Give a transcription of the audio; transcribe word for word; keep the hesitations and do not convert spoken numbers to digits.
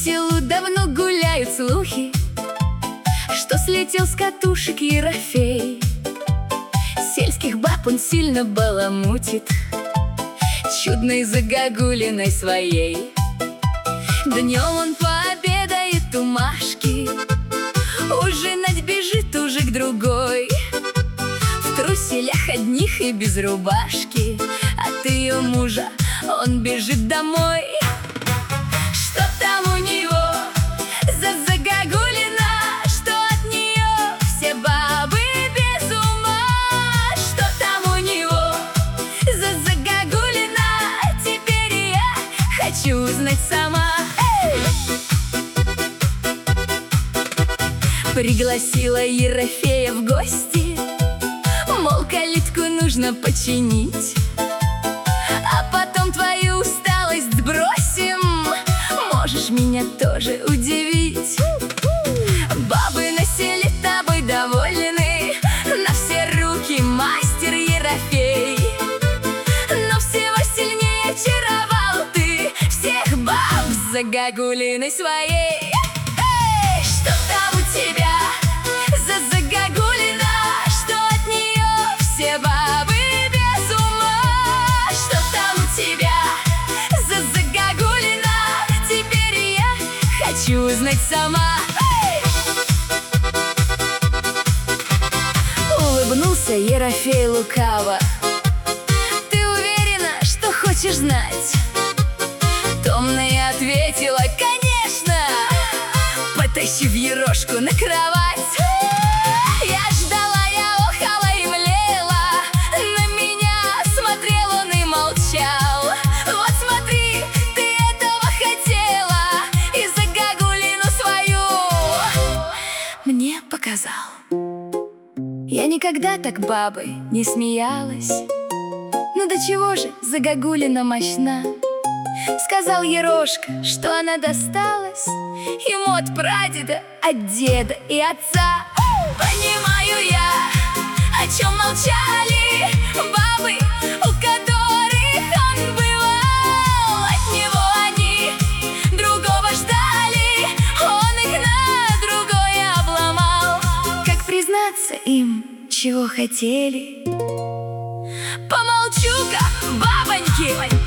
селу давно гуляют слухи, что слетел с катушек Ерофей. Сельских баб он сильно баламутит чудной загогулиной своей. Днем он пообедает у Машки, ужинать бежит уже к другой. В труселях одних и без рубашки от ее мужа он бежит домой. Что там у него за загогулина, что от нее все бабы без ума? Что там у него за загогулина, теперь я хочу узнать сама. Эй! Пригласила Ерофея в гости, мол, калитку нужно починить, а потом твою усталость сбросим, можешь меня тоже удивить. Бабы на селе тобой довольны, на все руки мастер Ерофей. Но всего сильнее очаровал ты всех баб с загогулиной своей. Эй, что там у тебя за загогулина, что от нее все бабы без ума? Что там у тебя за загогулина, теперь я хочу узнать сама. Эй! Улыбнулся Ерофей лукаво. Ты уверена, что хочешь знать? Томная ответила: конечно, потащив Ерошку на кровать. Я ждала, я охала и млела, на меня смотрел он и молчал. Вот смотри, ты этого хотела, и загогулину свою мне показал. Я никогда так бабой не смеялась. Ну до чего же загогулина мощна? Сказал Ерошка, что она досталась ему от прадеда, от деда и отца. Понимаю я, о чем молчали бабы, у которых он бывал. От него они другого ждали, он их на другое обломал. Как признаться им, чего хотели? Помолчу-ка, бабоньки!